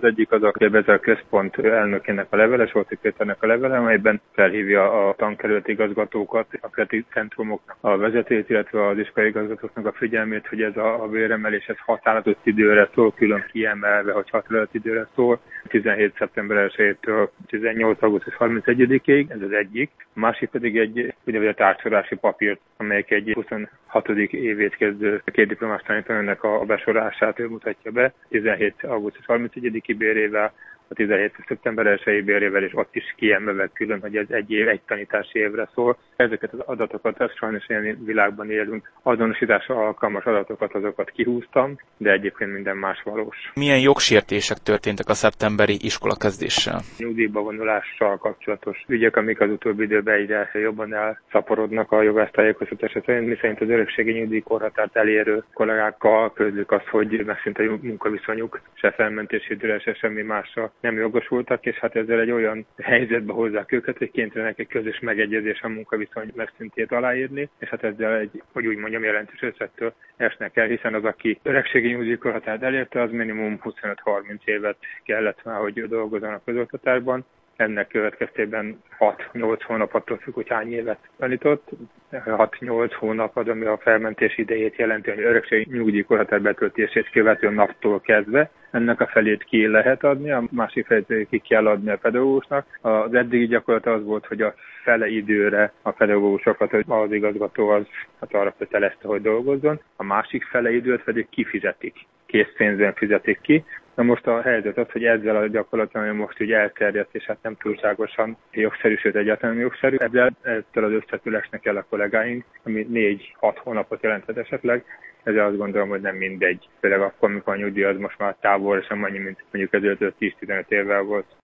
Az egyik az a Kérdezel Központ elnökének a levele, Solti Péternek a levele, amelyben felhívja a tankerületi igazgatókat, a kreti centrumoknak a vezetőjét, illetve az iskolai igazgatóknak a figyelmét, hogy ez a béremelés ez határozott időre szól, külön kiemelve, hogy határozott időre szól, 17. szeptember 1-től 18. augusztus 31-ig, ez az egyik. A másik pedig egy úgynevezett átsorási papírt, amelyik egy 26. évét kezdő két diplomás tanítónak a besorását mutatja be, 17. augusztus 31-i bérével, a 17. szeptember 1-i bérével, és ott is kiemelve külön, hogy ez egy tanítási évre szól. Ezeket az adatokat, ezt sajnos ilyen világban élünk, azonosításra alkalmas adatokat, azokat kihúztam, de egyébként minden más valós. Milyen jogsértések történtek a szeptemberi iskolakezdéssel? Nyugdíjba vonulással kapcsolatos ügyek, amik az utóbbi időben egyre jobban elszaporodnak a jogásztájékoztatása szerint, miszerint az örökségi nyugdíjkorhatárt elérő kollégákkal közlük azt, hogy megszűnt a munkaviszonyuk, se felmentési időre, se semmi másra nem jogosultak, és hát ezzel egy olyan helyzetbe hozzák őket, hogy kénytelenek egy közös megegyezés a munkaviszony megszűntét aláírni, és hát ezzel egy, hogy úgy mondjam, jelentős összettől esnek el, hiszen az, aki öregségi nyugdíjkorhatárt elérte, az minimum 25-30 évet kellett már, hogy dolgozzon a közoktatásban. Ennek következtében 6-8 hónap attól függ, hogy hány évet tanított. 6-8 hónap az, ami a felmentés idejét jelenti, hogy örökségi nyugdíjkorhatár betöltését követő naptól kezdve. Ennek a felét ki lehet adni, a másik felét ki kell adni a pedagógusnak. Az eddigi gyakorlat az volt, hogy a fele időre a pedagógusokat, az igazgató az arra kötelezte, hogy dolgozzon. A másik fele időt pedig kifizetik. Készpénzben fizetik ki. Na most a helyzet az, hogy ezzel a gyakorlatban, ami most így elterjedt, és hát nem túlságosan jogszerű, sőt egyáltalán jogszerű, ettől az összetől esnek el a kollégáink, ami 4-6 hónapot jelenthet esetleg. Ezzel azt gondolom, hogy nem mindegy. Főleg akkor, amikor a nyugdíj az most már távolra sem annyi, mint mondjuk ezelőtt 10-15 évvel volt.